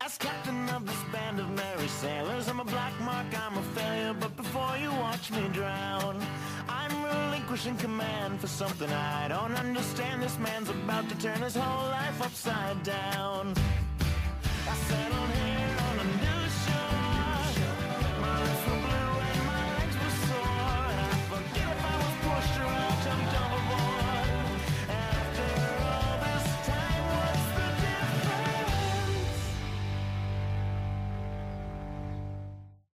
As captain of this band of merry sailors, I'm a black mark, I'm a failure, but before you watch me drown, I'm relinquishing command for something I don't understand. This man's about to turn his whole life upside down. I said